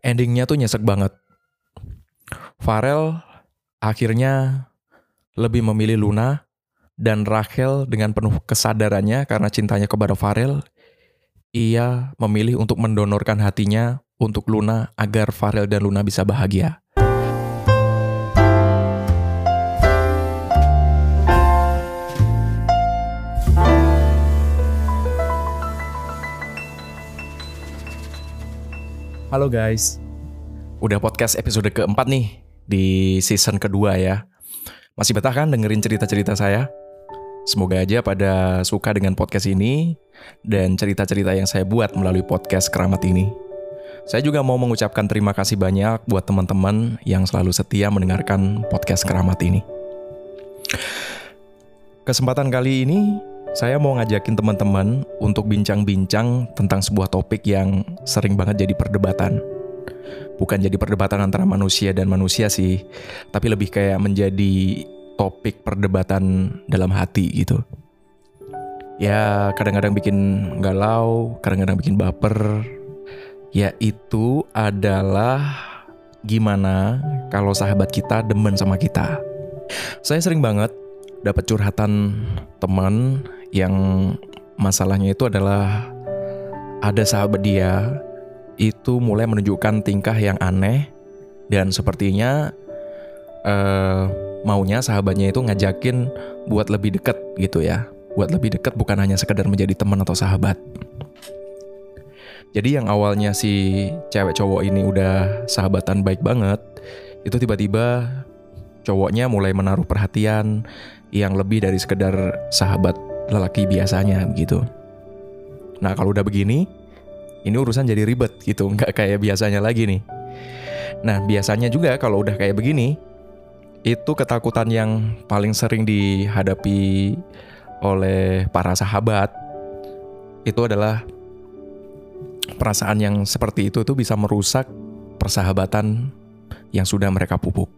Endingnya tuh nyesek banget. Farel akhirnya lebih memilih Luna, dan Rachel dengan penuh kesadarannya karena cintanya kepada Farel, ia memilih untuk mendonorkan hatinya untuk Luna agar Farel dan Luna bisa bahagia. Halo guys, udah podcast episode keempat nih di season kedua ya. Masih betah kan dengerin cerita-cerita saya? Semoga aja pada suka dengan podcast ini dan cerita-cerita yang saya buat melalui podcast Keramat ini. Saya juga mau mengucapkan terima kasih banyak buat teman-teman yang selalu setia mendengarkan podcast Keramat ini. Kesempatan kali ini saya mau ngajakin teman-teman untuk bincang-bincang tentang sebuah topik yang sering banget jadi perdebatan. Bukan jadi perdebatan antara manusia dan manusia sih, tapi lebih kayak menjadi topik perdebatan dalam hati gitu. Ya kadang-kadang bikin galau, kadang-kadang bikin baper. Yaitu adalah gimana kalau sahabat kita demen sama kita. Saya sering banget dapat curhatan teman yang masalahnya itu adalah ada sahabat dia itu mulai menunjukkan tingkah yang aneh dan sepertinya maunya sahabatnya itu ngajakin buat lebih dekat gitu ya. Buat lebih dekat bukan hanya sekedar menjadi teman atau sahabat. Jadi yang awalnya si cewek cowok ini udah sahabatan baik banget, itu tiba-tiba cowoknya mulai menaruh perhatian yang lebih dari sekedar sahabat lelaki biasanya gitu. Nah kalau udah begini, ini urusan jadi ribet gitu, nggak kayak biasanya lagi nih. Nah biasanya juga kalau udah kayak begini, itu ketakutan yang paling sering dihadapi oleh para sahabat itu adalah perasaan yang seperti itu tuh bisa merusak persahabatan yang sudah mereka pupuk.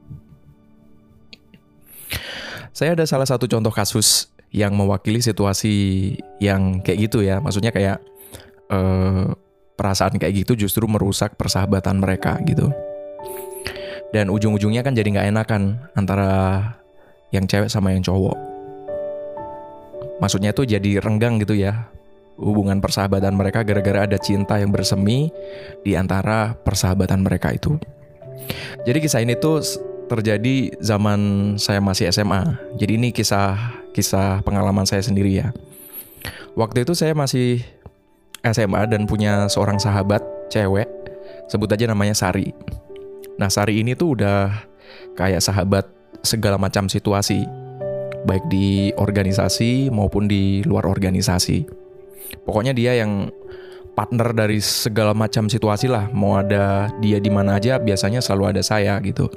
Saya ada salah satu contoh kasus yang mewakili situasi yang kayak gitu ya. Maksudnya kayak perasaan kayak gitu justru merusak persahabatan mereka gitu. Dan ujung-ujungnya kan jadi gak enakan antara yang cewek sama yang cowok. Maksudnya tuh jadi renggang gitu ya hubungan persahabatan mereka gara-gara ada cinta yang bersemi di antara persahabatan mereka itu. Jadi kisah ini tuh terjadi zaman saya masih SMA. Jadi ini kisah pengalaman saya sendiri ya. Waktu itu saya masih SMA dan punya seorang sahabat cewek, sebut aja namanya Sari. Nah Sari ini tuh udah kayak sahabat segala macam situasi, baik di organisasi maupun di luar organisasi. Pokoknya dia yang partner dari segala macam situasi lah. Mau ada dia di mana aja, biasanya selalu ada saya gitu.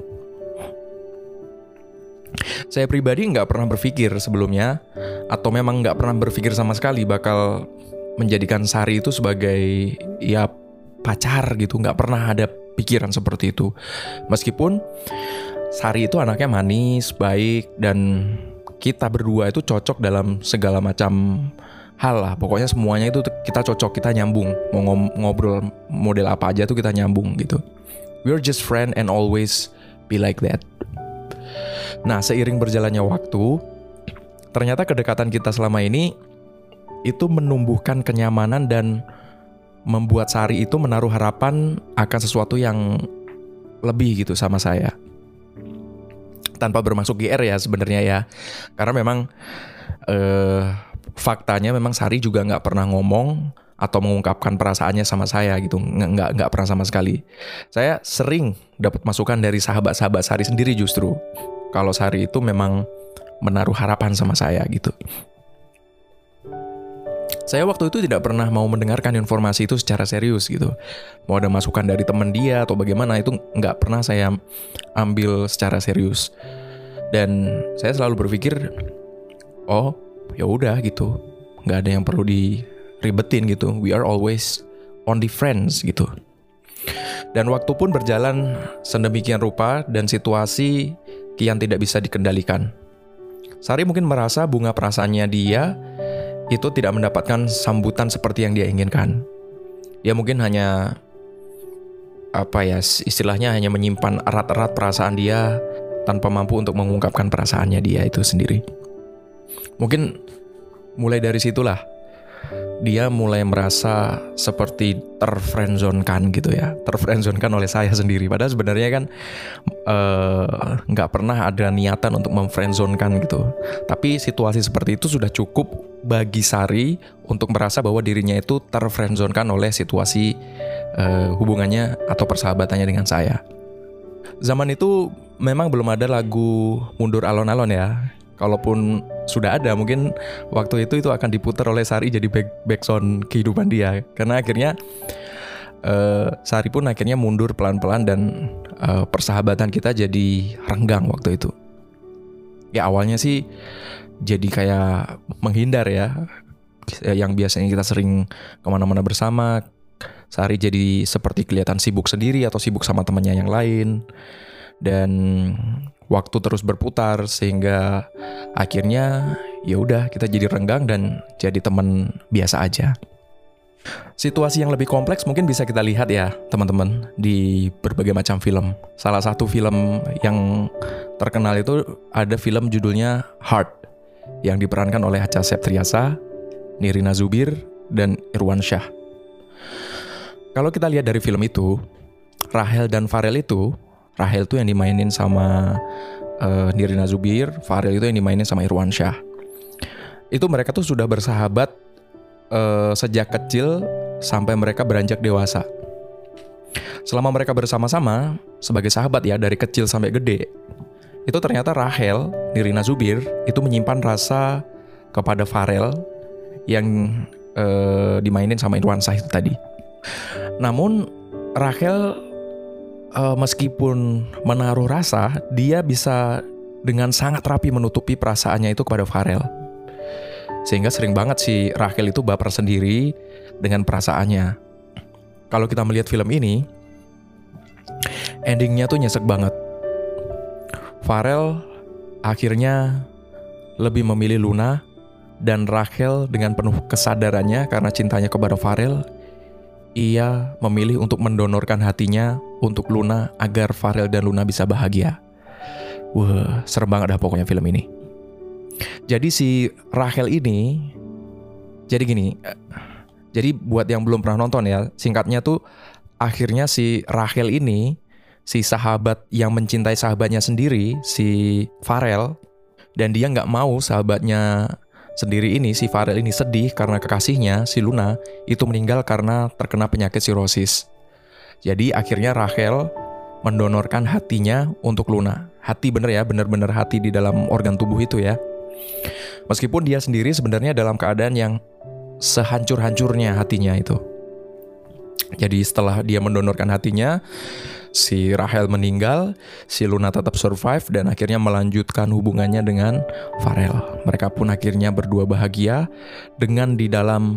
Saya pribadi nggak pernah berpikir sebelumnya, atau memang nggak pernah berpikir sama sekali bakal menjadikan Sari itu sebagai ya pacar gitu. Nggak pernah ada pikiran seperti itu. Meskipun Sari itu anaknya manis, baik, dan kita berdua itu cocok dalam segala macam hal lah. Pokoknya semuanya itu kita cocok, kita nyambung. Mau ngobrol model apa aja tuh kita nyambung gitu. We're just friend and always be like that. Nah seiring berjalannya waktu, ternyata kedekatan kita selama ini itu menumbuhkan kenyamanan dan membuat Sari itu menaruh harapan akan sesuatu yang lebih gitu sama saya. Tanpa bermaksud GR ya sebenarnya ya. Karena memang faktanya memang Sari juga nggak pernah ngomong atau mengungkapkan perasaannya sama saya gitu. Nggak pernah sama sekali. Saya sering dapat masukan dari sahabat-sahabat Sari sendiri justru. Kalau Sari itu memang menaruh harapan sama saya gitu. Saya waktu itu tidak pernah mau mendengarkan informasi itu secara serius gitu. Mau ada masukan dari teman dia atau bagaimana itu nggak pernah saya ambil secara serius. Dan saya selalu berpikir, oh ya udah gitu, nggak ada yang perlu diribetin gitu. We are always only friends gitu. Dan waktu pun berjalan sedemikian rupa dan situasi kian tidak bisa dikendalikan. Sari mungkin merasa bunga perasaannya dia itu tidak mendapatkan sambutan seperti yang dia inginkan. Dia mungkin hanya istilahnya hanya menyimpan erat-erat perasaan dia tanpa mampu untuk mengungkapkan perasaannya dia itu sendiri. Mungkin mulai dari situlah dia mulai merasa seperti terfriendzone-kan gitu ya. Terfriendzone-kan oleh saya sendiri. Padahal sebenarnya kan nggak pernah ada niatan untuk memfriendzone-kan gitu. Tapi situasi seperti itu sudah cukup bagi Sari untuk merasa bahwa dirinya itu terfriendzone-kan oleh situasi hubungannya atau persahabatannya dengan saya. Zaman itu memang belum ada lagu Mundur Alon-Alon ya. Kalaupun sudah ada, mungkin waktu itu akan diputar oleh Sari jadi backsound kehidupan dia. Karena akhirnya Sari pun akhirnya mundur pelan-pelan dan persahabatan kita jadi renggang waktu itu. Ya awalnya sih jadi kayak menghindar ya. Yang biasanya kita sering kemana-mana bersama, Sari jadi seperti kelihatan sibuk sendiri atau sibuk sama temannya yang lain. Dan waktu terus berputar sehingga akhirnya ya udah kita jadi renggang dan jadi teman biasa aja. Situasi yang lebih kompleks mungkin bisa kita lihat ya teman-teman di berbagai macam film. Salah satu film yang terkenal itu ada film judulnya Heart yang diperankan oleh Acha Septriasa, Nirina Zubir, dan Irwansyah. Kalau kita lihat dari film itu, Rahel dan Farel itu yang dimainin sama Nirina Zubir, Farel itu yang dimainin sama Irwansyah. Itu mereka tuh sudah bersahabat sejak kecil sampai mereka beranjak dewasa. Selama mereka bersama-sama sebagai sahabat ya dari kecil sampai gede, itu ternyata Rahel, Nirina Zubir itu menyimpan rasa kepada Farel yang dimainin sama Irwansyah itu tadi. Namun Rahel meskipun menaruh rasa, dia bisa dengan sangat rapi menutupi perasaannya itu kepada Farel. Sehingga sering banget si Rahel itu baper sendiri dengan perasaannya. Kalau kita melihat film ini, endingnya tuh nyesek banget. Farel akhirnya lebih memilih Luna, dan Rahel dengan penuh kesadarannya karena cintanya kepada Farel, ia memilih untuk mendonorkan hatinya untuk Luna agar Farel dan Luna bisa bahagia. Wah, serem banget dah pokoknya film ini. Jadi si Rahel ini, jadi gini, jadi buat yang belum pernah nonton ya, singkatnya tuh akhirnya si Rahel ini, si sahabat yang mencintai sahabatnya sendiri, si Farel, dan dia nggak mau sahabatnya sendiri ini, si Farel ini sedih karena kekasihnya, si Luna, itu meninggal karena terkena penyakit sirosis. Jadi akhirnya Rahel mendonorkan hatinya untuk Luna. Hati bener ya, bener-bener hati di dalam organ tubuh itu ya. Meskipun dia sendiri sebenarnya dalam keadaan yang sehancur-hancurnya hatinya itu. Jadi setelah dia mendonorkan hatinya, si Rahel meninggal, si Luna tetap survive dan akhirnya melanjutkan hubungannya dengan Farel. Mereka pun akhirnya berdua bahagia dengan di dalam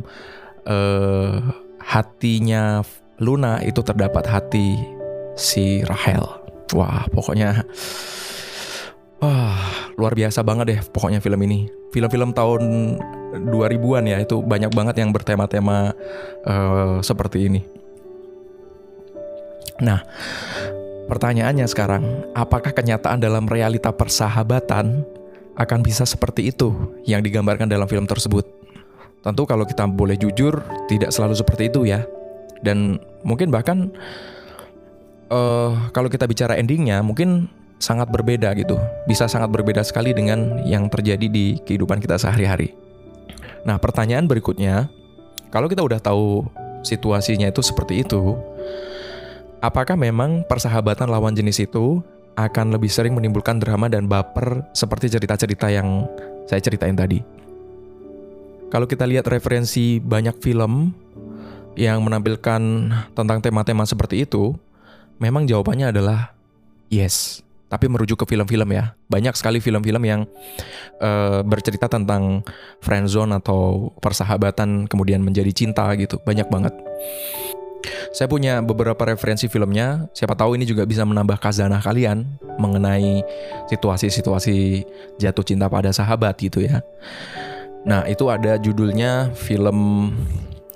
hatinya Luna itu terdapat hati si Rahel. Wah, pokoknya luar biasa banget deh pokoknya film ini. Film-film tahun 2000-an ya, itu banyak banget yang bertema-tema seperti ini. Nah, pertanyaannya sekarang, apakah kenyataan dalam realita persahabatan akan bisa seperti itu yang digambarkan dalam film tersebut? Tentu kalau kita boleh jujur, tidak selalu seperti itu ya. Dan mungkin bahkan kalau kita bicara endingnya, mungkin sangat berbeda gitu. Bisa sangat berbeda sekali dengan yang terjadi di kehidupan kita sehari-hari. Nah, pertanyaan berikutnya, kalau kita udah tahu situasinya itu seperti itu, apakah memang persahabatan lawan jenis itu akan lebih sering menimbulkan drama dan baper seperti cerita-cerita yang saya ceritain tadi? Kalau kita lihat referensi banyak film yang menampilkan tentang tema-tema seperti itu, memang jawabannya adalah yes. Tapi merujuk ke film-film ya. Banyak sekali film-film yang bercerita tentang friendzone atau persahabatan kemudian menjadi cinta gitu. Banyak banget. Saya punya beberapa referensi filmnya. Siapa tahu ini juga bisa menambah khazanah kalian mengenai situasi-situasi jatuh cinta pada sahabat gitu ya. Nah, itu ada judulnya film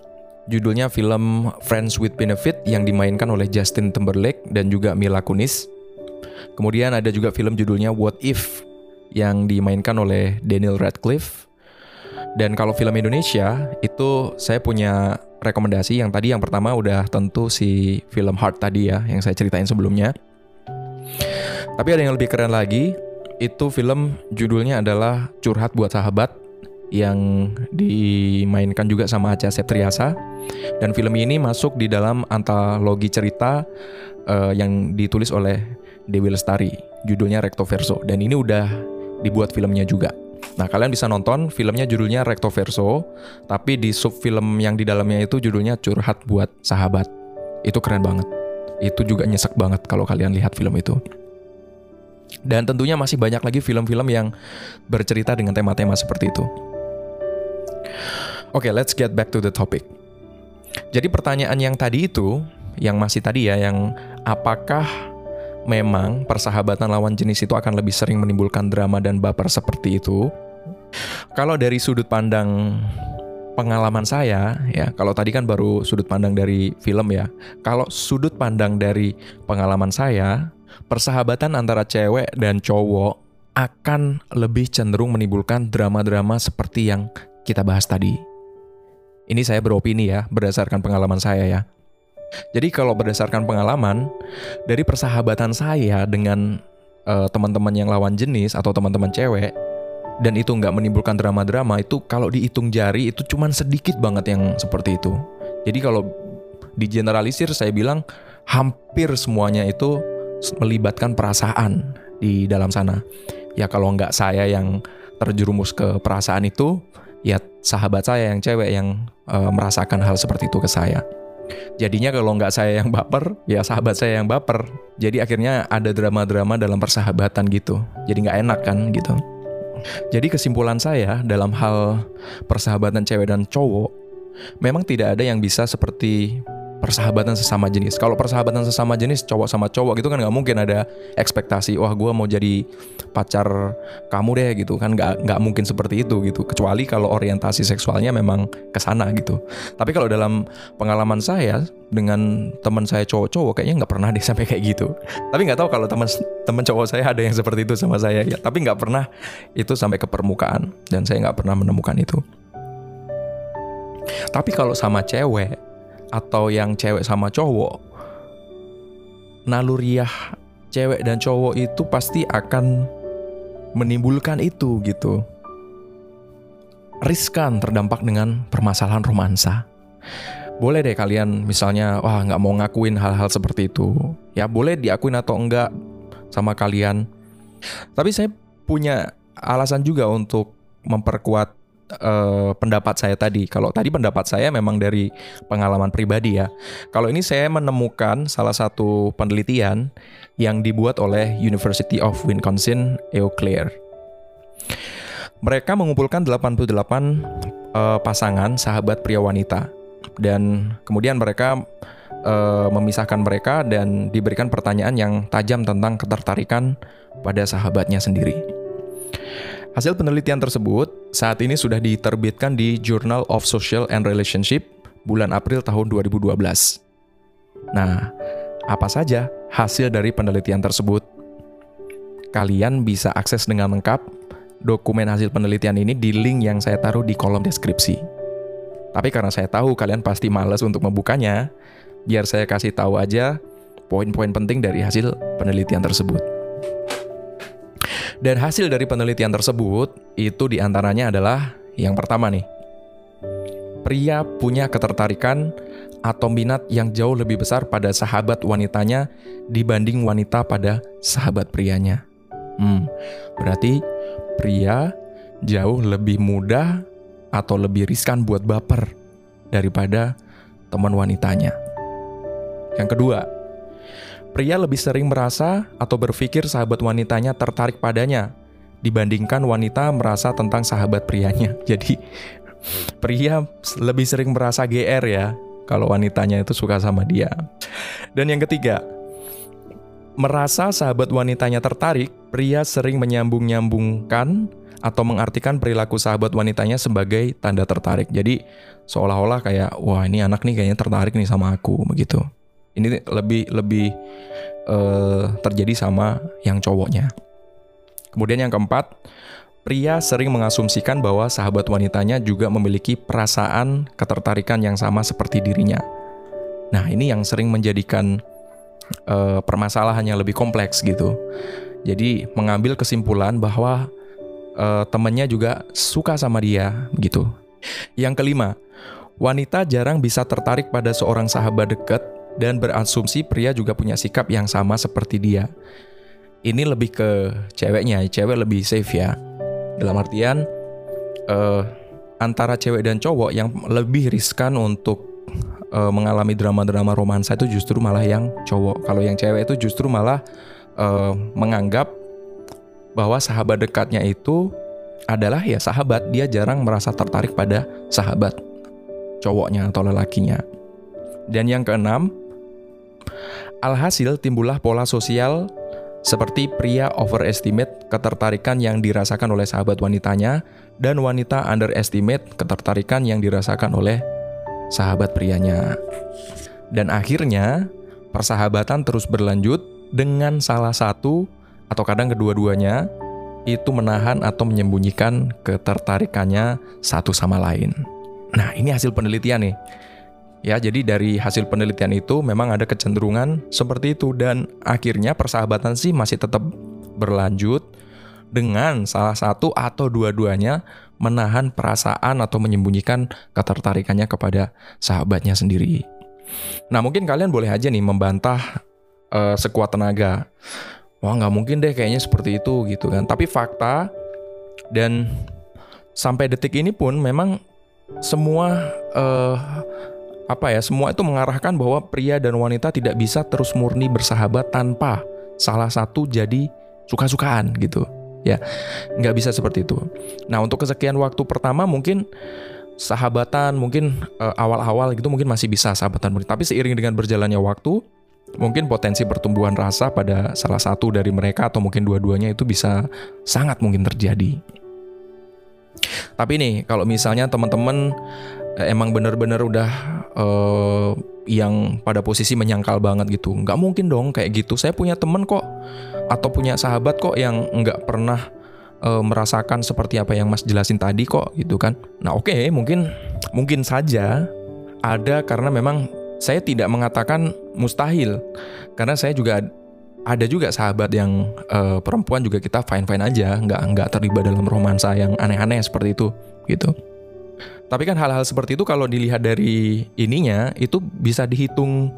Judulnya film Friends with Benefit yang dimainkan oleh Justin Timberlake dan juga Mila Kunis. Kemudian ada juga film judulnya What If yang dimainkan oleh Daniel Radcliffe. Dan kalau film Indonesia itu saya punya rekomendasi. Yang pertama udah tentu si film Heart tadi ya, yang saya ceritain sebelumnya. Tapi ada yang lebih keren lagi, itu film judulnya adalah Curhat Buat Sahabat yang dimainkan juga sama Acha Septriasa. Dan film ini masuk di dalam antologi cerita yang ditulis oleh Dewi Lestari, judulnya Recto Verso. Dan ini udah dibuat filmnya juga. Nah, kalian bisa nonton, filmnya judulnya Recto Verso, tapi di subfilm yang di dalamnya itu judulnya Curhat Buat Sahabat. Itu keren banget. Itu juga nyesek banget kalau kalian lihat film itu. Dan tentunya masih banyak lagi film-film yang bercerita dengan tema-tema seperti itu. Oke, let's get back to the topic. Jadi pertanyaan yang tadi itu, yang masih tadi ya, yang apakah memang persahabatan lawan jenis itu akan lebih sering menimbulkan drama dan baper seperti itu? Kalau dari sudut pandang pengalaman saya, ya, kalau tadi kan baru sudut pandang dari film ya. Kalau sudut pandang dari pengalaman saya, persahabatan antara cewek dan cowok akan lebih cenderung menimbulkan drama-drama seperti yang kita bahas tadi. Ini saya beropini ya, berdasarkan pengalaman saya ya. Jadi kalau berdasarkan pengalaman, dari persahabatan saya dengan teman-teman yang lawan jenis atau teman-teman cewek, dan itu nggak menimbulkan drama-drama, itu kalau dihitung jari itu cuman sedikit banget yang seperti itu. Jadi kalau digeneralisir saya bilang hampir semuanya itu melibatkan perasaan di dalam sana. Ya kalau nggak saya yang terjerumus ke perasaan itu, ya sahabat saya yang cewek yang merasakan hal seperti itu ke saya. Jadinya kalau nggak saya yang baper, ya sahabat saya yang baper. Jadi akhirnya ada drama-drama dalam persahabatan gitu. Jadi nggak enak kan gitu. Jadi kesimpulan saya dalam hal persahabatan cewek dan cowok, memang tidak ada yang bisa seperti persahabatan sesama jenis. Kalau persahabatan sesama jenis cowok sama cowok gitu kan nggak mungkin ada ekspektasi, wah gue mau jadi pacar kamu deh gitu kan, nggak mungkin seperti itu gitu. Kecuali kalau orientasi seksualnya memang kesana gitu. Tapi kalau dalam pengalaman saya dengan teman saya cowok-cowok kayaknya nggak pernah deh sampai kayak gitu. Tapi nggak tahu kalau teman cowok saya ada yang seperti itu sama saya ya. Tapi nggak pernah itu sampai ke permukaan dan saya nggak pernah menemukan itu. Tapi kalau sama cewek atau yang cewek sama cowok, naluriah cewek dan cowok itu pasti akan menimbulkan itu gitu. Riskan terdampak dengan permasalahan romansa. Boleh deh kalian misalnya, wah nggak mau ngakuin hal-hal seperti itu. Ya boleh diakuin atau enggak sama kalian. Tapi saya punya alasan juga untuk memperkuat pendapat saya tadi. Kalau tadi pendapat saya memang dari pengalaman pribadi ya. Kalau ini saya menemukan salah satu penelitian yang dibuat oleh University of Wisconsin Eau Claire. Mereka mengumpulkan 88 pasangan sahabat pria wanita dan kemudian mereka memisahkan mereka dan diberikan pertanyaan yang tajam tentang ketertarikan pada sahabatnya sendiri. Hasil penelitian tersebut saat ini sudah diterbitkan di Journal of Social and Relationship bulan April tahun 2012. Nah, apa saja hasil dari penelitian tersebut? Kalian bisa akses dengan lengkap dokumen hasil penelitian ini di link yang saya taruh di kolom deskripsi. Tapi karena saya tahu kalian pasti malas untuk membukanya, biar saya kasih tahu aja poin-poin penting dari hasil penelitian tersebut. Dan hasil dari penelitian tersebut itu diantaranya adalah yang pertama nih, pria punya ketertarikan atau minat yang jauh lebih besar pada sahabat wanitanya dibanding wanita pada sahabat prianya. Berarti pria jauh lebih mudah atau lebih riskan buat baper daripada teman wanitanya. Yang kedua, pria lebih sering merasa atau berpikir sahabat wanitanya tertarik padanya dibandingkan wanita merasa tentang sahabat prianya. Jadi pria lebih sering merasa GR ya kalau wanitanya itu suka sama dia. Dan yang ketiga, merasa sahabat wanitanya tertarik, pria sering menyambung-nyambungkan atau mengartikan perilaku sahabat wanitanya sebagai tanda tertarik. Jadi seolah-olah kayak, wah ini anak nih kayaknya tertarik nih sama aku, begitu. Ini lebih terjadi sama yang cowoknya. Kemudian yang keempat, pria sering mengasumsikan bahwa sahabat wanitanya juga memiliki perasaan ketertarikan yang sama seperti dirinya. Nah, ini yang sering menjadikan permasalahan yang lebih kompleks gitu. Jadi mengambil kesimpulan bahwa temannya juga suka sama dia gitu. Yang kelima, wanita jarang bisa tertarik pada seorang sahabat dekat dan berasumsi pria juga punya sikap yang sama seperti dia. Ini lebih ke ceweknya, cewek lebih safe ya. Dalam artian antara cewek dan cowok yang lebih riskan untuk mengalami drama-drama romansa itu justru malah yang cowok. Kalau yang cewek itu justru malah menganggap bahwa sahabat dekatnya itu adalah ya sahabat. Dia jarang merasa tertarik pada sahabat cowoknya atau lelakinya. Dan yang keenam, alhasil timbullah pola sosial seperti pria overestimate ketertarikan yang dirasakan oleh sahabat wanitanya dan wanita underestimate ketertarikan yang dirasakan oleh sahabat prianya. Dan akhirnya persahabatan terus berlanjut dengan salah satu atau kadang kedua-duanya itu menahan atau menyembunyikan ketertarikannya satu sama lain. Nah, ini hasil penelitian nih. Ya, jadi dari hasil penelitian itu memang ada kecenderungan seperti itu dan akhirnya persahabatan sih masih tetap berlanjut dengan salah satu atau dua-duanya menahan perasaan atau menyembunyikan ketertarikannya kepada sahabatnya sendiri. Nah, mungkin kalian boleh aja nih membantah sekuat tenaga. Wah, nggak mungkin deh kayaknya seperti itu gitu kan. Tapi fakta dan sampai detik ini pun memang semua semua itu mengarahkan bahwa pria dan wanita tidak bisa terus murni bersahabat tanpa salah satu jadi suka-sukaan gitu. Ya, nggak bisa seperti itu. Nah, untuk kesekian waktu pertama mungkin sahabatan, mungkin awal-awal gitu mungkin masih bisa sahabatan murni. Tapi seiring dengan berjalannya waktu, mungkin potensi pertumbuhan rasa pada salah satu dari mereka atau mungkin dua-duanya itu bisa sangat mungkin terjadi. Tapi nih, kalau misalnya teman-teman emang benar-benar udah yang pada posisi menyangkal banget gitu, nggak mungkin dong kayak gitu. Saya punya temen kok atau punya sahabat kok yang nggak pernah merasakan seperti apa yang Mas jelasin tadi kok gitu kan. Nah oke, mungkin saja ada, karena memang saya tidak mengatakan mustahil, karena saya juga ada juga sahabat yang perempuan juga kita fine-fine aja, nggak terlibat dalam romansa yang aneh-aneh seperti itu gitu. Tapi kan hal-hal seperti itu kalau dilihat dari ininya itu bisa dihitung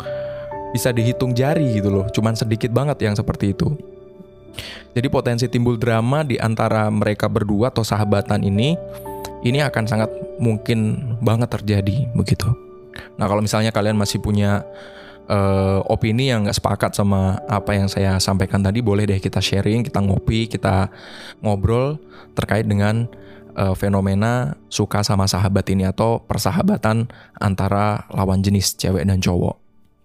jari gitu loh. Cuman sedikit banget yang seperti itu. Jadi potensi timbul drama di antara mereka berdua atau sahabatan ini akan sangat mungkin banget terjadi begitu. Nah, kalau misalnya kalian masih punya opini yang nggak sepakat sama apa yang saya sampaikan tadi, boleh deh kita sharing, kita ngopi, kita ngobrol terkait dengan fenomena suka sama sahabat ini atau persahabatan antara lawan jenis cewek dan cowok.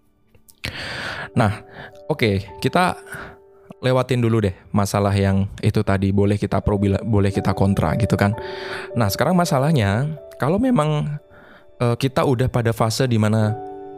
Nah, oke, kita lewatin dulu deh masalah yang itu tadi, boleh kita pro, boleh kita kontra gitu kan. Nah, sekarang masalahnya kalau memang kita udah pada fase dimana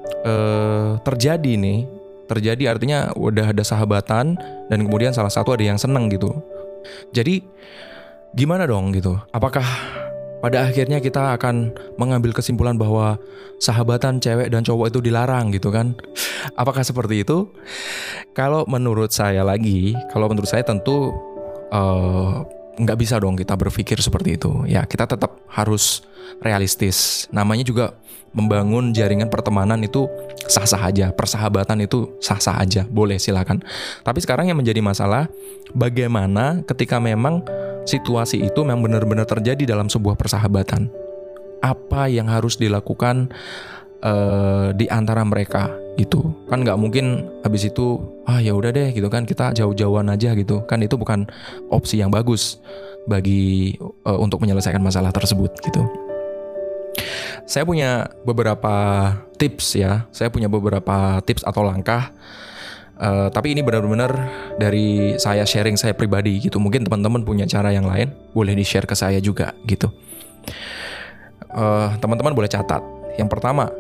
terjadi artinya udah ada sahabatan dan kemudian salah satu ada yang seneng gitu. Jadi gimana dong gitu? Apakah pada akhirnya kita akan mengambil kesimpulan bahwa sahabatan cewek dan cowok itu dilarang gitu kan? Apakah seperti itu? Kalau menurut saya tentu nggak bisa dong kita berpikir seperti itu. Ya, kita tetap harus realistis. Namanya juga membangun jaringan pertemanan itu sah-sah aja, persahabatan itu sah-sah aja, boleh silakan. Tapi sekarang yang menjadi masalah, bagaimana ketika memang situasi itu memang benar-benar terjadi dalam sebuah persahabatan? Apa yang harus dilakukan di antara mereka gitu? Kan nggak mungkin habis itu ya udah deh gitu kan, kita jauh-jauhan aja gitu kan. Itu bukan opsi yang bagus bagi untuk menyelesaikan masalah tersebut gitu. Saya punya beberapa tips ya, saya punya beberapa tips atau langkah Tapi ini benar-benar dari saya sharing saya pribadi gitu. Mungkin teman-teman punya cara yang lain, boleh di-share ke saya juga gitu. Teman-teman boleh catat. Yang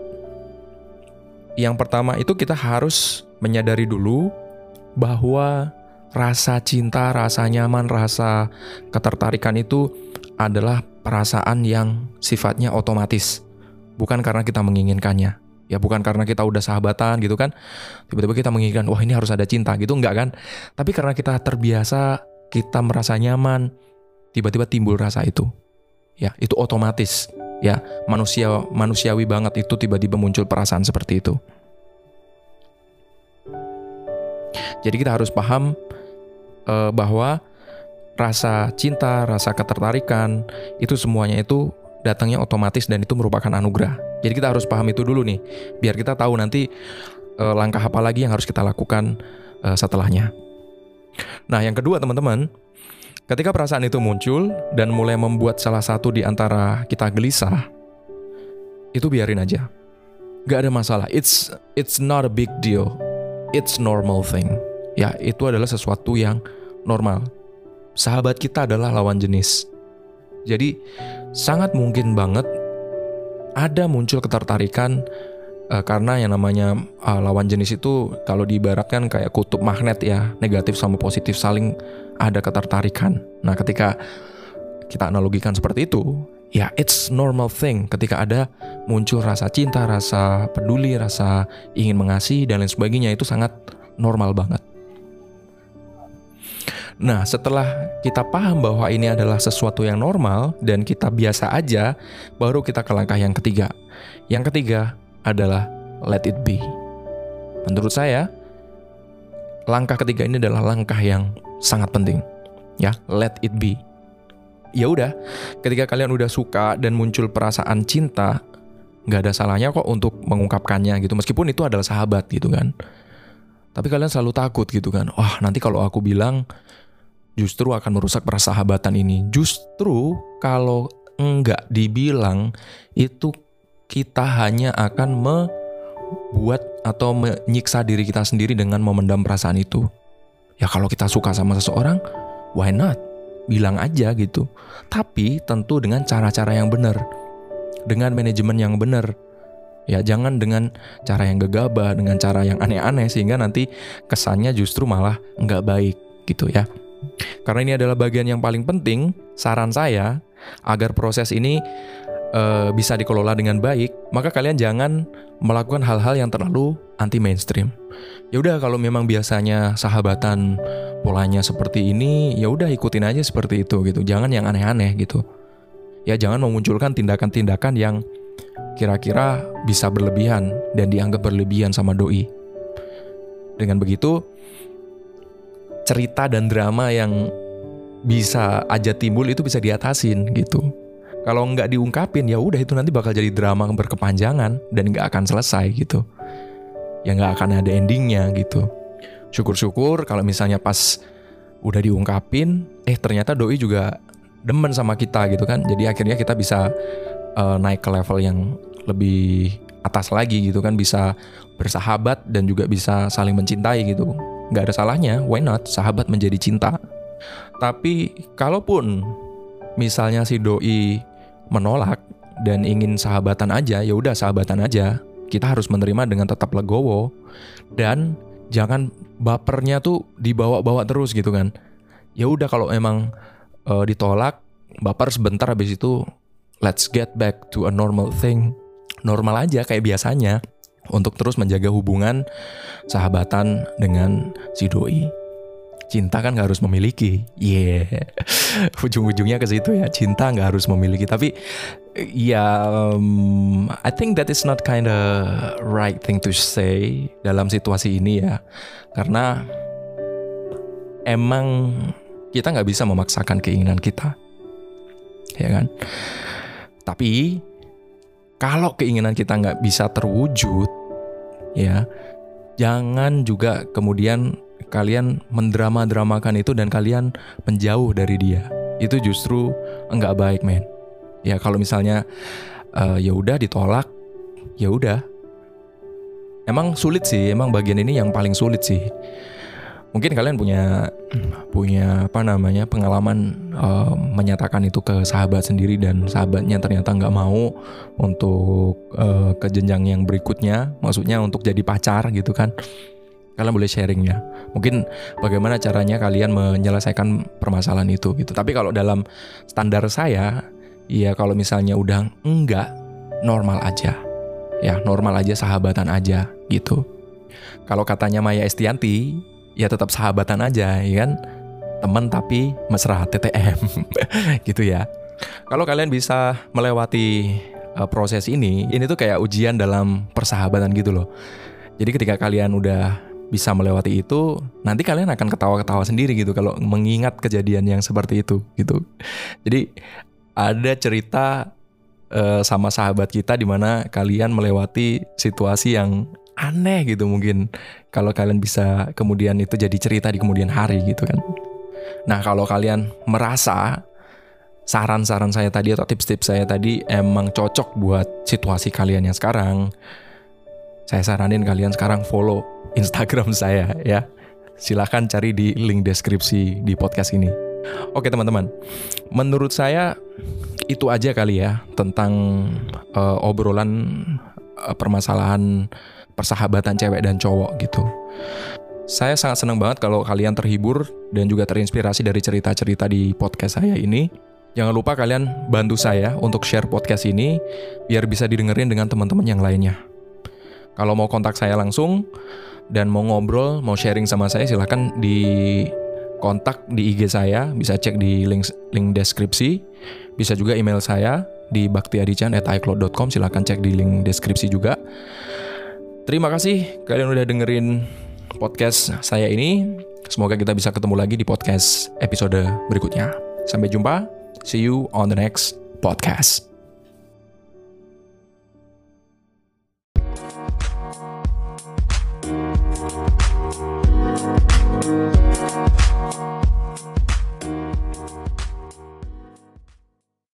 pertama itu kita harus menyadari dulu bahwa rasa cinta, rasa nyaman, rasa ketertarikan itu adalah perasaan yang sifatnya otomatis. Bukan karena kita menginginkannya. Ya bukan karena kita udah sahabatan gitu kan, tiba-tiba kita menginginkan, wah ini harus ada cinta gitu, enggak kan. Tapi karena kita terbiasa, kita merasa nyaman, tiba-tiba timbul rasa itu. Ya, itu otomatis. Ya, manusiawi banget itu tiba-tiba muncul perasaan seperti itu. Jadi kita harus paham bahwa rasa cinta, rasa ketertarikan, itu semuanya itu datangnya otomatis dan itu merupakan anugerah. Jadi kita harus paham itu dulu nih, biar kita tahu nanti langkah apa lagi yang harus kita lakukan setelahnya. Nah, yang kedua teman-teman, ketika perasaan itu muncul dan mulai membuat salah satu di antara kita gelisah, itu biarin aja. Gak ada masalah, it's not a big deal, it's normal thing. Ya, itu adalah sesuatu yang normal. Sahabat kita adalah lawan jenis. Jadi sangat mungkin banget ada muncul ketertarikan karena yang namanya lawan jenis itu kalau diibaratkan kayak kutub magnet ya, negatif sama positif saling ada ketertarikan. Nah, ketika kita analogikan seperti itu, ya it's normal thing ketika ada muncul rasa cinta, rasa peduli, rasa ingin mengasihi dan lain sebagainya, itu sangat normal banget. Nah, setelah kita paham bahwa ini adalah sesuatu yang normal dan kita biasa aja, baru kita ke langkah yang ketiga. Yang ketiga adalah let it be. Menurut saya, langkah ketiga ini adalah langkah yang sangat penting. Ya, let it be. Ya udah, ketika kalian udah suka dan muncul perasaan cinta, nggak ada salahnya kok untuk mengungkapkannya gitu. Meskipun itu adalah sahabat gitu kan. Tapi kalian selalu takut gitu kan. Wah, nanti kalau aku bilang justru akan merusak persahabatan ini. Justru kalau enggak dibilang, itu kita hanya akan membuat atau menyiksa diri kita sendiri dengan memendam perasaan itu. Ya kalau kita suka sama seseorang, why not? Bilang aja gitu. Tapi tentu dengan cara-cara yang benar. Dengan manajemen yang benar. Ya jangan dengan cara yang gegabah, dengan cara yang aneh-aneh, sehingga nanti kesannya justru malah enggak baik gitu ya. Karena ini adalah bagian yang paling penting, saran saya agar proses ini bisa dikelola dengan baik, maka kalian jangan melakukan hal-hal yang terlalu anti mainstream. Ya udah, kalau memang biasanya sahabatan polanya seperti ini, ya udah ikutin aja seperti itu gitu. Jangan yang aneh-aneh gitu. Ya jangan memunculkan tindakan-tindakan yang kira-kira bisa berlebihan dan dianggap berlebihan sama doi. Dengan begitu, cerita dan drama yang bisa aja timbul itu bisa diatasin gitu. Kalau nggak diungkapin, ya udah itu nanti bakal jadi drama berkepanjangan dan nggak akan selesai gitu. Ya nggak akan ada endingnya gitu. Syukur-syukur kalau misalnya pas udah diungkapin, ternyata doi juga demen sama kita gitu kan. Jadi akhirnya kita bisa naik ke level yang lebih atas lagi gitu kan, bisa bersahabat dan juga bisa saling mencintai gitu. Nggak ada salahnya, why not? Sahabat menjadi cinta. Tapi kalaupun misalnya si doi menolak dan ingin sahabatan aja, ya udah sahabatan aja. Kita harus menerima dengan tetap legowo dan jangan bapernya tuh dibawa-bawa terus gitu kan. Ya udah kalau emang ditolak, baper sebentar, habis itu let's get back to a normal thing. Normal aja kayak biasanya. Untuk terus menjaga hubungan sahabatan dengan si doi. Cinta kan gak harus memiliki. Ujung-ujungnya ke situ ya. Cinta gak harus memiliki. Tapi I think that is not kinda right thing to say dalam situasi ini ya. Karena emang kita gak bisa memaksakan keinginan kita. Ya kan? Tapi kalau keinginan kita gak bisa terwujud, ya, jangan juga kemudian kalian mendrama-dramakan itu dan kalian menjauh dari dia. Itu justru enggak baik, men. Ya kalau misalnya ya udah ditolak, ya udah. Emang sulit sih, emang bagian ini yang paling sulit sih. Mungkin kalian punya pengalaman menyatakan itu ke sahabat sendiri dan sahabatnya ternyata nggak mau untuk ke jenjang yang berikutnya, maksudnya untuk jadi pacar gitu kan. Kalian boleh sharing ya. Mungkin bagaimana caranya kalian menyelesaikan permasalahan itu gitu. Tapi kalau dalam standar saya, ya kalau misalnya udah enggak, normal aja. Ya, normal aja, sahabatan aja gitu. Kalau katanya Maya Estianti, ya tetap sahabatan aja, ya kan? Teman tapi mesra, TTM. Gitu ya. Kalau kalian bisa melewati proses ini tuh kayak ujian dalam persahabatan gitu loh. Jadi ketika kalian udah bisa melewati itu, nanti kalian akan ketawa-ketawa sendiri gitu kalau mengingat kejadian yang seperti itu gitu. Jadi ada cerita sama sahabat kita di mana kalian melewati situasi yang aneh gitu mungkin. Kalau kalian bisa kemudian itu jadi cerita di kemudian hari gitu kan. Nah, kalau kalian merasa saran-saran saya tadi atau tips-tips saya tadi emang cocok buat situasi kalian yang sekarang, saya saranin kalian sekarang follow Instagram saya ya. Silahkan cari di link deskripsi di podcast ini. Oke teman-teman, menurut saya itu aja kali ya tentang obrolan permasalahan persahabatan cewek dan cowok gitu. Saya sangat senang banget kalau kalian terhibur dan juga terinspirasi dari cerita-cerita di podcast saya ini. Jangan lupa kalian bantu saya untuk share podcast ini biar bisa didengerin dengan teman-teman yang lainnya. Kalau mau kontak saya langsung dan mau ngobrol, mau sharing sama saya, silahkan di kontak di IG saya, bisa cek di link deskripsi. Bisa juga email saya di baktiadichan@icloud.com, silahkan cek di link deskripsi juga. Terima kasih kalian udah dengerin podcast saya ini. Semoga kita bisa ketemu lagi di podcast episode berikutnya. Sampai jumpa, see you on the next podcast.